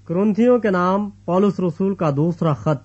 कुरिन्थियों के नाम पौलुस रसूल का दूसरा खत,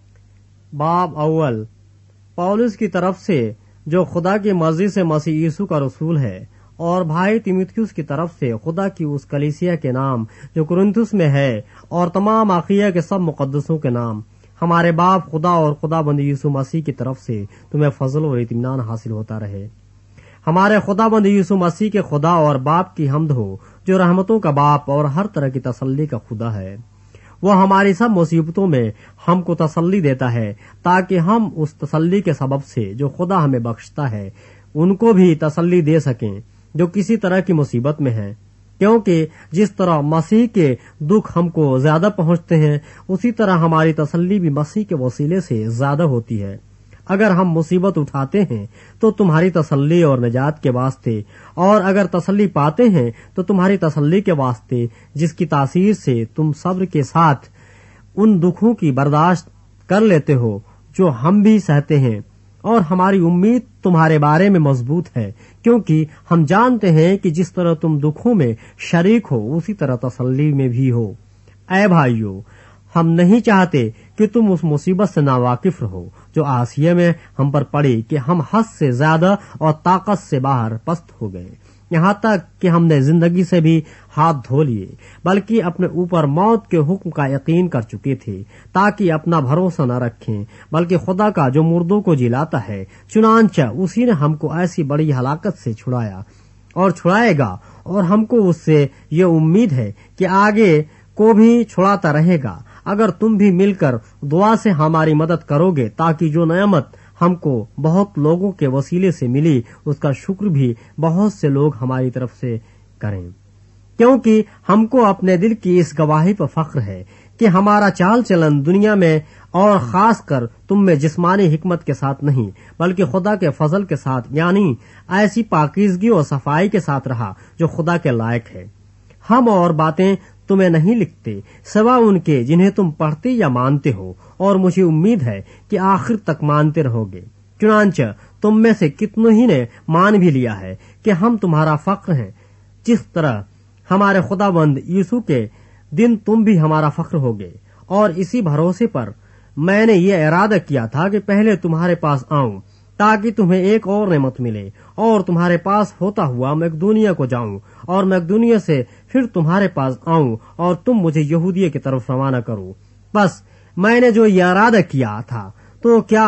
बाब अव्वल। पौलुस की तरफ से जो खुदा की मर्जी से मसीह यीशु का रसूल है, और भाई तीमुथियुस की तरफ से खुदा की उस कलीसिया के नाम जो कुरिन्थुस में है, और तमाम आखिया के सब मुकद्दसों के नाम, हमारे बाप खुदा और खुदाबंद यीशु मसीह की तरफ से तुम्हें फजल और इत्मीनान हासिल होता रहे। हमारे खुदाबंद यीशु मसीह के खुदा और बाप की हम्द हो, जो रहमतों का बाप और हर तरह की तसल्ली का खुदा है। वो हमारी सब मुसीबतों में हमको तसल्ली देता है, ताकि हम उस तसल्ली के सबब से जो खुदा हमें बख्शता है उनको भी तसल्ली दे सकें जो किसी तरह की मुसीबत में हैं। क्योंकि जिस तरह मसीह के दुख हमको ज्यादा पहुंचते हैं, उसी तरह हमारी तसल्ली भी मसीह के वसीले से ज्यादा होती है। अगर हम मुसीबत उठाते हैं तो तुम्हारी तसल्ली और निजात के वास्ते, और अगर तसल्ली पाते हैं तो तुम्हारी तसल्ली के वास्ते, जिसकी तासीर से तुम सब्र के साथ उन दुखों की बर्दाश्त कर लेते हो जो हम भी सहते हैं। और हमारी उम्मीद तुम्हारे बारे में मजबूत है, क्योंकि हम जानते हैं कि जिस तरह तुम दुखों में शरीक हो, उसी तरह तसल्ली में भी हो। ऐ भाइयों, हम नहीं चाहते कि तुम उस मुसीबत से नावाकिफ रहो जो आसिया में हम पर पड़ी, कि हम हद से ज्यादा और ताकत से बाहर पस्त हो गए, यहाँ तक कि हमने जिंदगी से भी हाथ धो लिए, बल्कि अपने ऊपर मौत के हुक्म का यकीन कर चुके थे, ताकि अपना भरोसा न रखें बल्कि खुदा का जो मुर्दों को जिलाता है। चुनांचा उसी ने हमको ऐसी बड़ी हलाकत से छुड़ाया और छुड़ाएगा, और हमको उससे ये उम्मीद है कि आगे को भी छुड़ाता रहेगा, अगर तुम भी मिलकर दुआ से हमारी मदद करोगे, ताकि जो नेमत हमको बहुत लोगों के वसीले से मिली, उसका शुक्र भी बहुत से लोग हमारी तरफ से करें। क्योंकि हमको अपने दिल की इस गवाही पर फख्र है कि हमारा चाल चलन दुनिया में और खास कर तुम में जिस्मानी हिकमत के साथ नहीं, बल्कि खुदा के फजल के साथ, यानी ऐसी पाकीज़गी और सफाई के साथ रहा जो खुदा के लायक है। हम और बातें तुम्हें नहीं लिखते सिवा उनके जिन्हें तुम पढ़ते या मानते हो, और मुझे उम्मीद है कि आखिर तक मानते रहोगे। चुनांचे तुम में से कितनों ही ने मान भी लिया है कि हम तुम्हारा फख्र हैं, जिस तरह हमारे खुदाबंद यीशु के दिन तुम भी हमारा फख्र होगे। और इसी भरोसे पर मैंने ये इरादा किया था कि पहले तुम्हारे पास आऊं, ताकि तुम्हें एक और नेमत मिले, और तुम्हारे पास होता हुआ मकदूनिया को जाऊं, और मकदूनिया से फिर तुम्हारे पास आऊं, और तुम मुझे यहूदिया की तरफ रवाना करो। बस मैंने जो ये इरादा किया था, तो क्या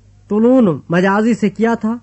तुलून मजाजी से किया था,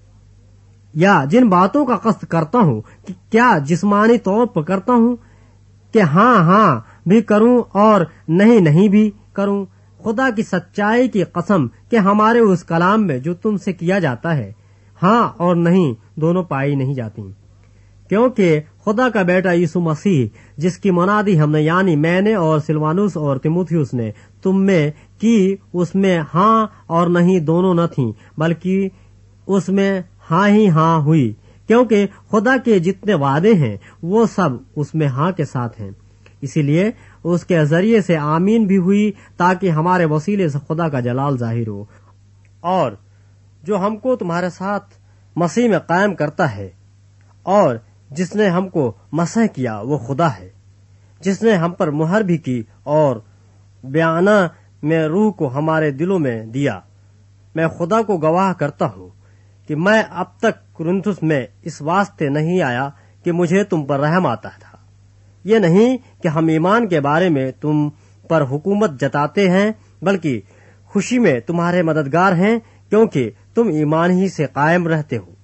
या जिन बातों का कष्ट करता हूँ कि क्या जिस्मानी तौर पर करता हूँ कि हाँ भी करूँ और नहीं भी करूँ? खुदा की सच्चाई की कसम कि हमारे उस कलाम में जो तुमसे किया जाता है, हाँ और नहीं दोनों पाई नहीं जाती। क्योंकि खुदा का बेटा यीशु मसीह, जिसकी मुनादी हमने यानी मैंने और सिलवानुस और तीमुथियुस ने तुम में की, उसमें हाँ और नहीं दोनों न थी, बल्कि उसमें हाँ ही हाँ हुई। क्योंकि खुदा के जितने वादे हैं वो सब उसमें हाँ के साथ हैं। इसीलिए उसके जरिए से आमीन भी हुई, ताकि हमारे वसीले से खुदा का जलाल जाहिर हो। और जो हमको तुम्हारे साथ मसीह में कायम करता है, और जिसने हमको मसह किया, वो खुदा है, जिसने हम पर मुहर भी की और बयाना में रूह को हमारे दिलों में दिया। मैं खुदा को गवाह करता हूँ कि मैं अब तक कुरिन्थुस में इस वास्ते नहीं आया कि मुझे तुम पर रहम आता था। ये नहीं कि हम ईमान के बारे में तुम पर हुकूमत जताते हैं, बल्कि खुशी में तुम्हारे मददगार हैं, क्योंकि तुम ईमान ही से कायम रहते हो।